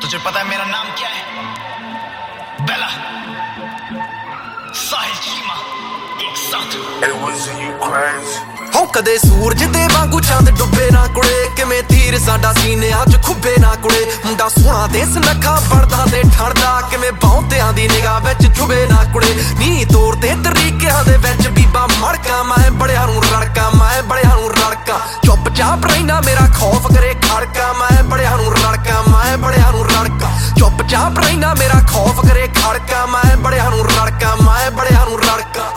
तुझे पता है मेरा नाम क्या है? बेला, साहिल चीमा एक साथ। Hey, Wizzy, you crazy? हो कदे सूरज दे वांगू चंद डुबे ना कुड़े किवें तीर साडा सीने अज खुबे ना कुड़े मुंडा सोहना ते सनखा पड़दा ते ठरदा किवें बहुतियां दी निगाह विच चुभे ना कुड़े नी तौर ते तरीकिਆਂ दे विच बीबा मड़का मैं बड़ियां नूं रड़का मैं बड़ियां नूं रड़का चुपचाप रहिना मेरा खौफ करे खड़का मैं बड़ियां नूं रड़का मैं बड़ियां नूं रड़का चुपचाप रहिना मेरा खौफ करे खड़का मैं बड़ियां नूं रड़का मैं बड़ियां नूं रड़का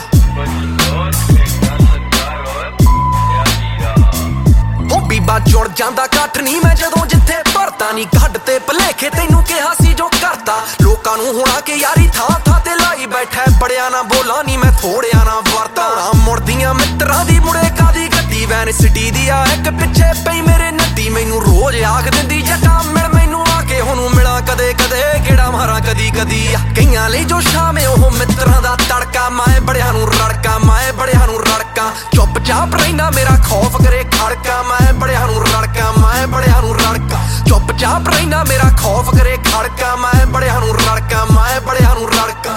बीबा जुड़ जांदा घट नहीं मैं जदों जिथे भरता नहीं गड्ड ते भलेखे तैनू कहा सी जो करता लोकां नू होना कि यारी थां थां ते लाई बैठा बड़िया ना बोला नहीं मैं थोड़िया ना वरता मुड़दियां मित्रां दी मुड़े कादी गड्डी वैन सिटी दी आ एक पिछे पई मेरे नड्डी मैनू रोज आख दिंदी जटा मिल मैनू आके हुण मिला कदे कदे गेड़ा मारा कदी कदी कईयां लई जो शामे ओह मित्रां दा तड़का मैं बड़िया नू रड़का मैं बड़िया नू रड़का चुपचाप रहिना मेरा खौफ करे खड़का मैं बड़िया नू रड़का मैं बड़िया नू रड़का चुपचाप रहिना मेरा खौफ करे खड़का मैं बड़िया नू रड़का मैं बड़िया नू रड़का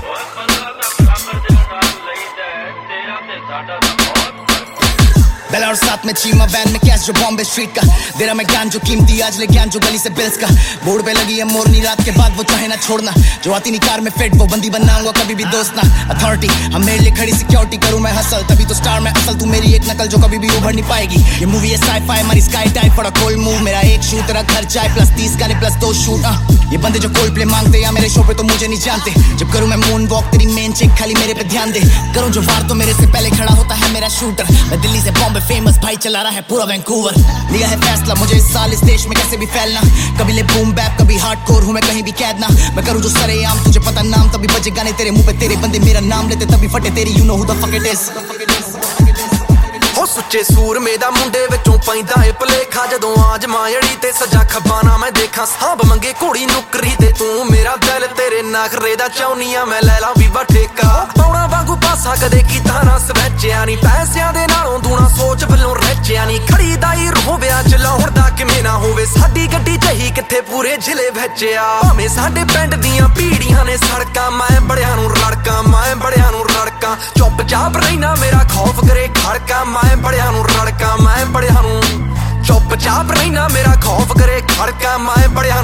बेला और साथ में चीमा वैन में कैश जो बॉम्बे स्ट्रीट का दे रहा मैं ज्ञान जो कीमती आज ले ज्ञान जो गली से बिल्स का बोर्ड पे लगी है मोरनी रात के बाद वो चाहे ना छोड़ना जो आती नहीं कार में फिट वो बंदी बनाऊंगा कभी भी दोस्त ना अथॉरिटी हम मेरे लिए खड़ी सिक्योरिटी करूं मैं हसल तभी तो स्टार में असल तू मेरी एक नकल जो कभी भी उभर नहीं पाएगी ये मूवी है साई-फाई हमारी sky type for a cold move मेरा एक शूट तेरा खर्चा है प्लस 30 गाने प्लस 2 शूट ये बंदे जो कोल्ड प्ले मांगते या मेरे शो पे तो मुझे नहीं जानते जब करूं मैं मून वॉक तेरी मेन चिक खाली मेरे पे ध्यान दे करूं जो वार तो मेरे से पहले खड़ा होता है मेरा शूटर मैं दिल्ली से बॉम्बे फेमस भाई चला रहा है पूरा वैंकूवर लिया है फैसला मुझे इस साल इस देश में कैसे भी फैलना कभी ले बूम बैप कभी हार्डकोर हूं मैं कहीं भी कैद ना मैं करूं जो सरेआम तुझे पता नाम तभी बजे गाने तेरे मुंह पे तेरे बंदे मेरा नाम लेते तभी फटे तेरी you know who the fuck it is हो सुच्चे सूरमे दा मुंडे विचों पैंदा ए भलेखा जदों आजमा जड़ी ते सजा खब्बा ना मैं देखा सांभ मंगे घोड़ी नुकरी ते तू मेरा दिल तेरे नखरे दा चौनिया मैं ले ला बीबा ठेका पौड़ा वांगू पासा कदे कीता ना सवैचिया नी पैसिਆਂ ਦੇ ਨਾਲੋਂ दूना सोच ਵੱਲੋਂ ਰਹਿਚਿਆ ਨੀ ਖੜੀਦਾਈ ਰੋਵਿਆ ਚਲਾਉਣ ਦਾ ਕਿਵੇਂ ਨਾ ਹੋਵੇ ਸਾਡੀ ਗੱਡੀ ਚਾਹੀ ਕਿੱਥੇ ਪੂਰੇ ਜ਼ਿਲ੍ਹੇ ਵਿੱਚ ਆ ਭਾਵੇਂ ਸਾਡੇ ਪਿੰਡ ਦੀਆਂ ਪੀੜੀਆਂ ਨੇ ਸੜਕਾਂ ਮੈਂ ਬੜਿਆਂ ਨੂੰ ਰੜਕਾਂ ਮੈਂ ਬੜਿਆਂ ਨੂੰ ਰੜਕਾਂ ਚੁੱਪਚਾਪ ਰਹਿਣਾ ਮੇਰਾ ਖੌਫ ਕਰੇ ਖੜਕਾਂ मैं बड़िया नू रड़का मैं बड़िया नू चुपचाप रहना मेरा खौफ करे खड़का मैं बड़िया